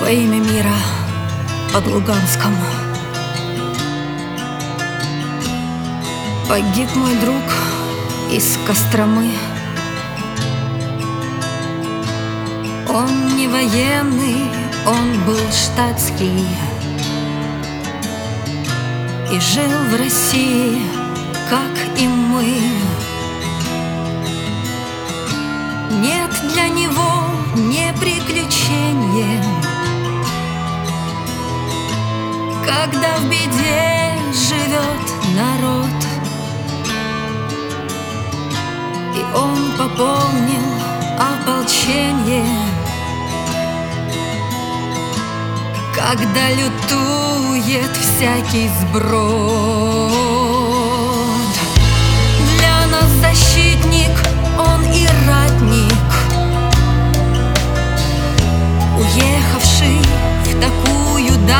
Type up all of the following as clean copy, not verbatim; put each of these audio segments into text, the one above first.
Во имя мира под Луганском погиб мой друг из Костромы. Он не военный, он был штатский и жил в России, как и мы. Нет для него не приключения, когда в беде живет народ. И он пополнил ополчение, когда лютует всякий сброд. Для нас защитник, он и ратник, уехавший в такую даль.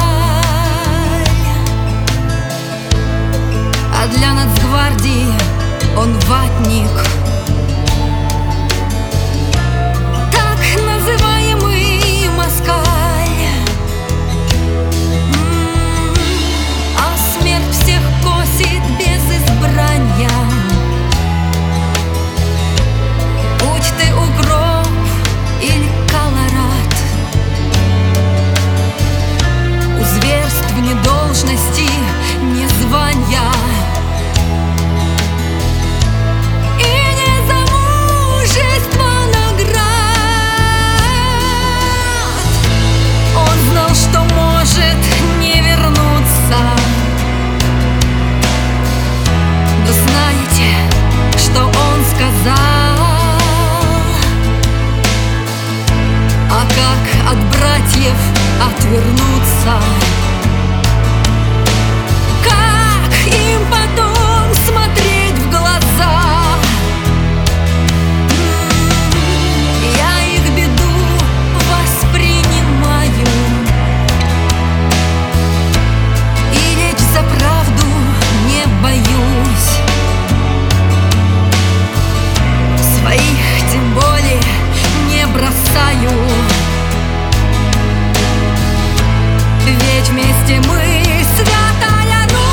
А для нацгвардии он ватник, так называемый москаль. А смерть всех косит без избрания. Будь ты укроп или колорад, у зверств ни должности, ни звания, что может не вернуться. Но знаете, что он сказал? А как от братьев отвернуться? Как им потом смотреть в глаза? Я их беду воспринимаю, за правду не боюсь, своих тем более не бросаю. Ведь вместе мы святая Русь.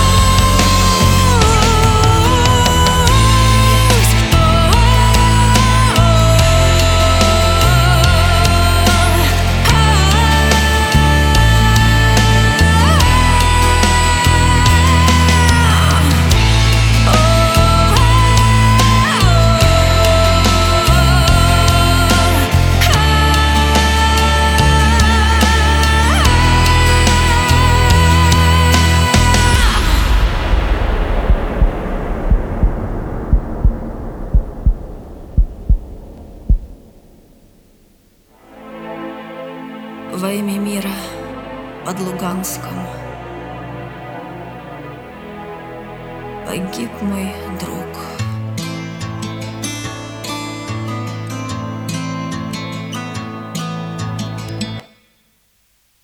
Во имя мира под Луганском погиб мой друг.